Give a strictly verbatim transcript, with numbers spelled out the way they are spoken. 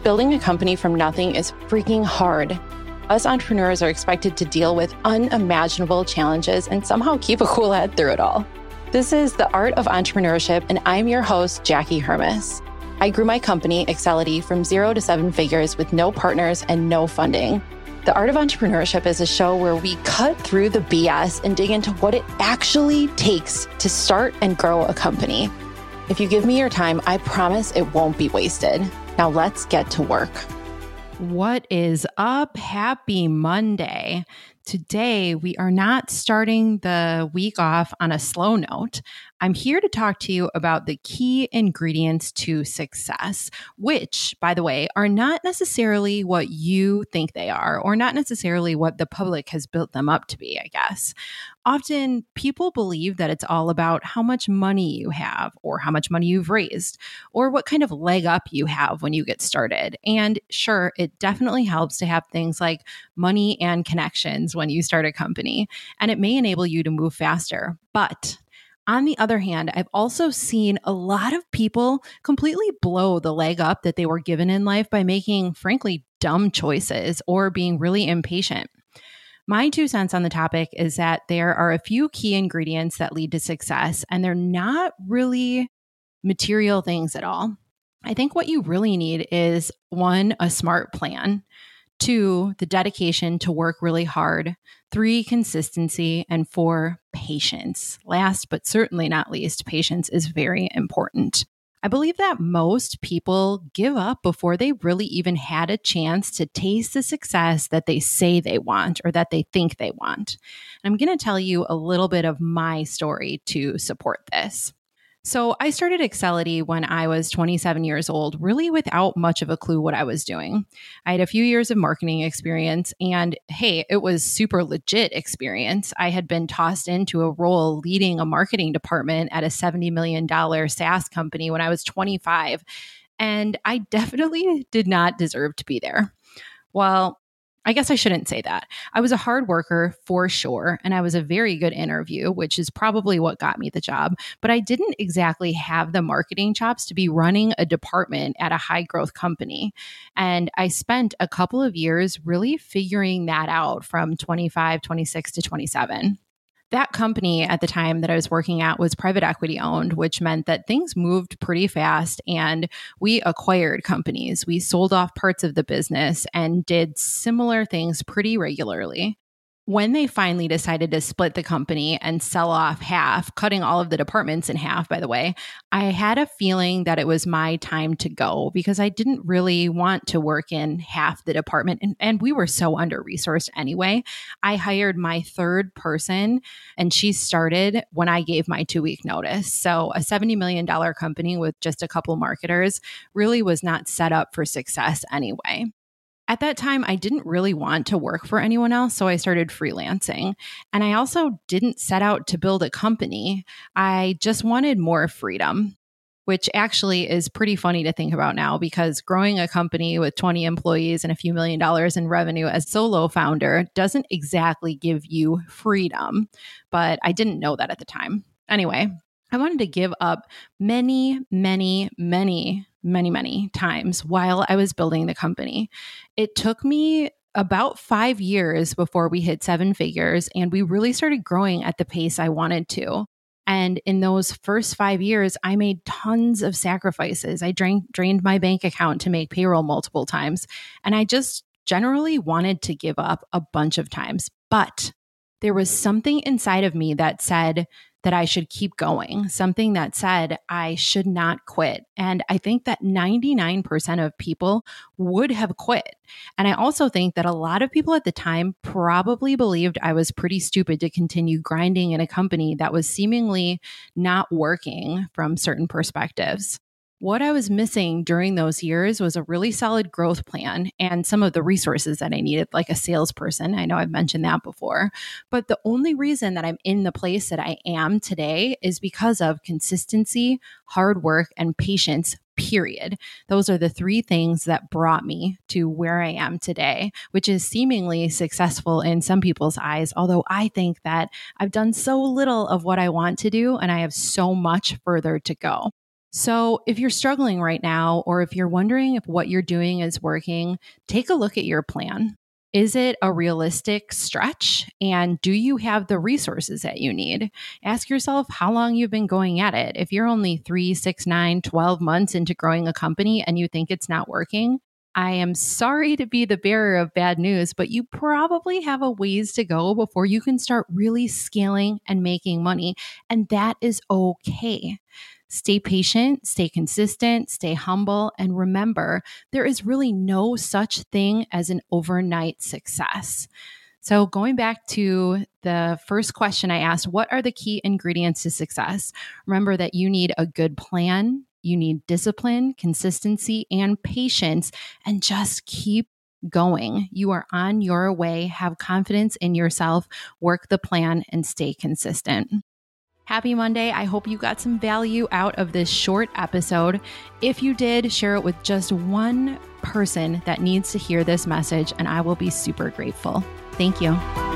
Building a company from nothing is freaking hard. Us entrepreneurs are expected to deal with unimaginable challenges and somehow keep a cool head through it all. This is The Art of Entrepreneurship, and I'm your host, Jackie Hermes. I grew my company, Excelity, from zero to seven figures with no partners and no funding. The Art of Entrepreneurship is a show where we cut through the B S and dig into what it actually takes to start and grow a company. If you give me your time, I promise it won't be wasted. Now let's get to work. What is up? Happy Monday. Today, we are not starting the week off on a slow note. I'm here to talk to you about the key ingredients to success, which, by the way, are not necessarily what you think they are, or not necessarily what the public has built them up to be, I guess. Often, people believe that it's all about how much money you have, or how much money you've raised, or what kind of leg up you have when you get started. And sure, it definitely helps to have things like money and connections when you start a company, and it may enable you to move faster. But on the other hand, I've also seen a lot of people completely blow the leg up that they were given in life by making, frankly, dumb choices or being really impatient. My two cents on the topic is that there are a few key ingredients that lead to success, and they're not really material things at all. I think what you really need is, one, a smart plan. Two, the dedication to work really hard. Three, consistency. And four, patience. Last but certainly not least, patience is very important. I believe that most people give up before they really even had a chance to taste the success that they say they want or that they think they want. And I'm going to tell you a little bit of my story to support this. So I started Excelity when I was twenty-seven years old, really without much of a clue what I was doing. I had a few years of marketing experience, and hey, it was super legit experience. I had been tossed into a role leading a marketing department at a seventy million dollars SaaS company when I was twenty-five, and I definitely did not deserve to be there. Well, I guess I shouldn't say that. I was a hard worker for sure, and I was a very good interview, which is probably what got me the job, but I didn't exactly have the marketing chops to be running a department at a high growth company. And I spent a couple of years really figuring that out from twenty-five, twenty-six to twenty-seven. That company at the time that I was working at was private equity owned, which meant that things moved pretty fast and we acquired companies. We sold off parts of the business and did similar things pretty regularly. When they finally decided to split the company and sell off half, cutting all of the departments in half, by the way, I had a feeling that it was my time to go because I didn't really want to work in half the department. And, and we were so under-resourced anyway. I hired my third person and she started when I gave my two-week notice. So a seventy million dollars company with just a couple marketers really was not set up for success anyway. At that time, I didn't really want to work for anyone else, so I started freelancing. And I also didn't set out to build a company. I just wanted more freedom, which actually is pretty funny to think about now because growing a company with twenty employees and a few million dollars in revenue as solo founder doesn't exactly give you freedom. But I didn't know that at the time. Anyway, I wanted to give up many, many, many many, many times while I was building the company. It took me about five years before we hit seven figures, and we really started growing at the pace I wanted to. And in those first five years, I made tons of sacrifices. I drained, drained my bank account to make payroll multiple times, and I just generally wanted to give up a bunch of times. But there was something inside of me that said, that I should keep going, something that said I should not quit. And I think that ninety-nine percent of people would have quit. And I also think that a lot of people at the time probably believed I was pretty stupid to continue grinding in a company that was seemingly not working from certain perspectives. What I was missing during those years was a really solid growth plan and some of the resources that I needed, like a salesperson. I know I've mentioned that before, but the only reason that I'm in the place that I am today is because of consistency, hard work, and patience, period. Those are the three things that brought me to where I am today, which is seemingly successful in some people's eyes, although I think that I've done so little of what I want to do and I have so much further to go. So if you're struggling right now, or if you're wondering if what you're doing is working, take a look at your plan. Is it a realistic stretch? And do you have the resources that you need? Ask yourself how long you've been going at it. If you're only three, six, nine, twelve months into growing a company and you think it's not working, I am sorry to be the bearer of bad news, but you probably have a ways to go before you can start really scaling and making money. And that is okay. Stay patient, stay consistent, stay humble, and remember, there is really no such thing as an overnight success. So going back to the first question I asked, what are the key ingredients to success? Remember that you need a good plan, you need discipline, consistency, and patience, and just keep going. You are on your way. Have confidence in yourself, work the plan, and stay consistent. Happy Monday. I hope you got some value out of this short episode. If you did, share it with just one person that needs to hear this message, and I will be super grateful. Thank you.